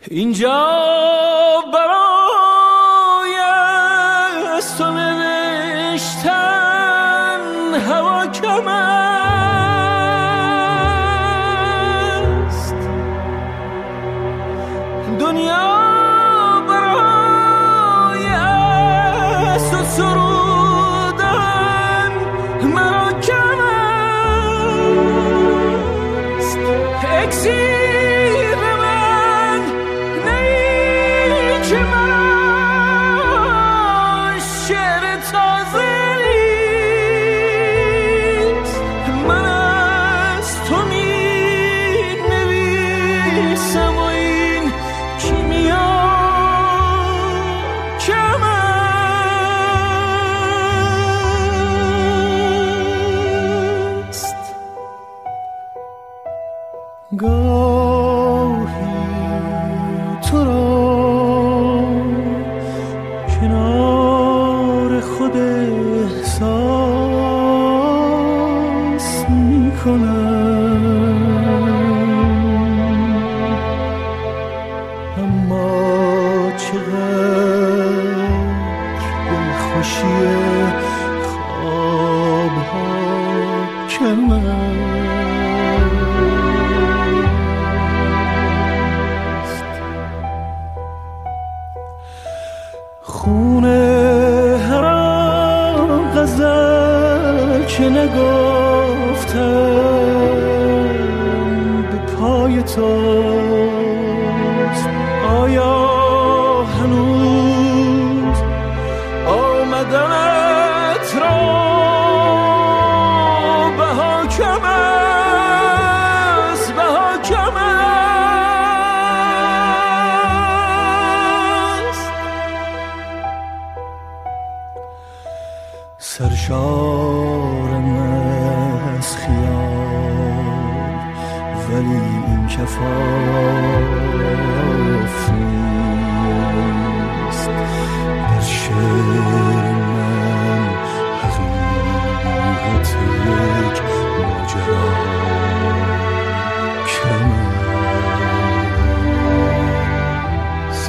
اینجا برای از تو نوشتن هوا کم است، دنیا برای از تو سرودن مرا کم است. اکسیر من نیچه مرا شعر تازه نیست، من از تو می نویسم و این کیمیا کم است. گاهی تو را کنار خود احساس می کنم، اما چقدر دلخوشی خوابها کم است. خونه هر آن غزل که نگفتم به پای توست، آیا هنوز آمدنت را بها کم است، بها کم است. سرشارم از خیال ولی این کفاف نیست، در شعر من حقیقت یک ماجرا کم است.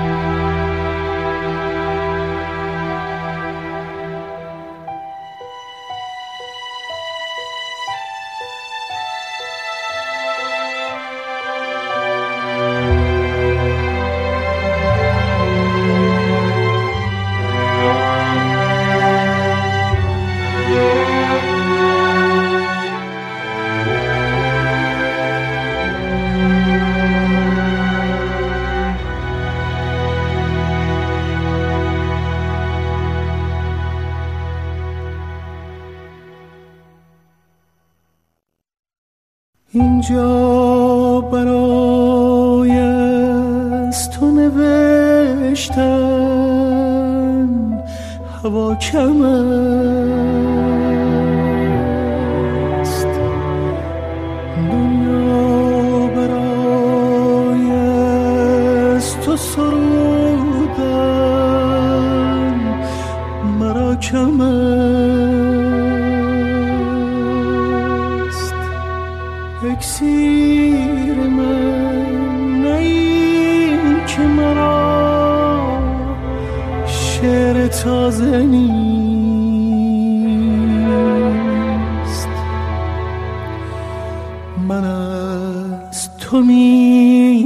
اینجا برای از تو نوشتن هوا کم است، دنیا برای از تو سرودن مرا کم است. اکسیر من این که مرا شعر تازه نیست، من از تو می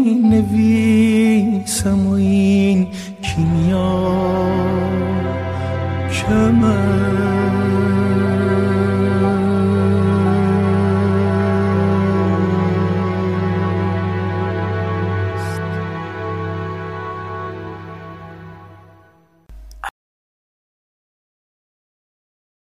نویسم و این کیمیا کم است.